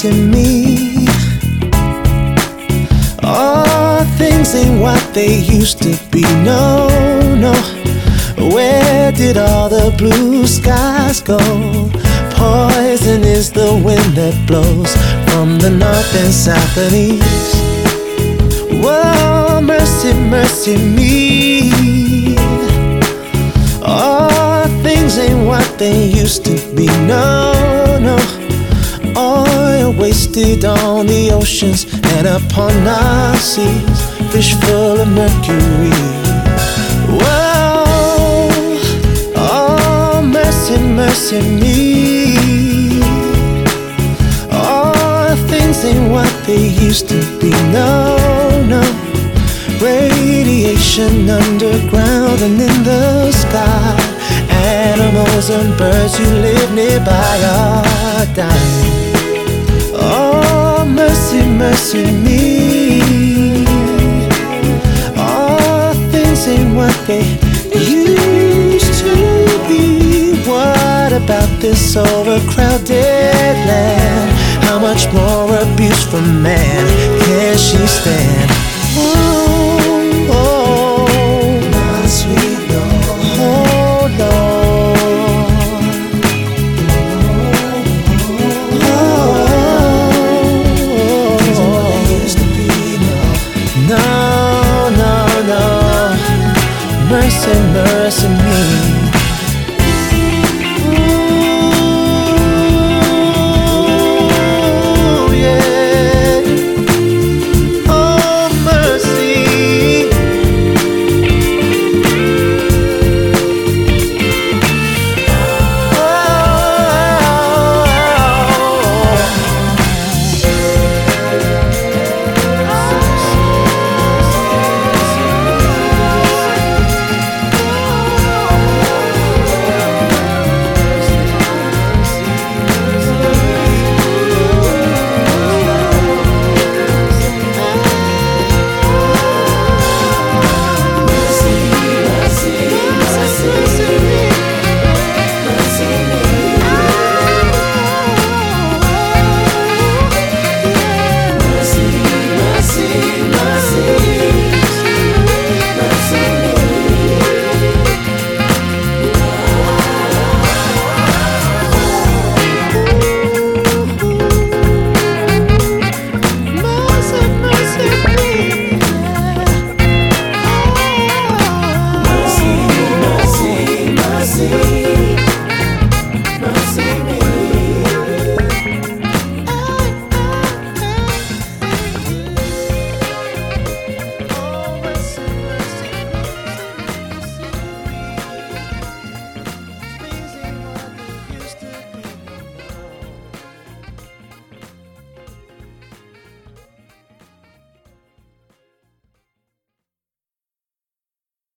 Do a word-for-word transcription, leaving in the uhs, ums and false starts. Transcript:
mercy me. All things ain't what they used to be, no, no. Where did all the blue skies go? Poison is the wind that blows from the north and south and east. Whoa, mercy, mercy me. All things ain't what they used to be, no, no. Oil wasted on the oceans and upon our seas, fish full of mercury. Whoa, oh, mercy, mercy me. All things ain't what they used to be, no, no. Radiation underground and in the sky. Animals and birds who live nearby are dying. Oh, mercy, mercy me. All things ain't what they used to be. What about this overcrowded land? How much more abuse from man can she stand? Oh, oh, my sweet Lord, oh Lord. Oh, things ain't what they used to be, no, no, no, no. Mercy, mercy,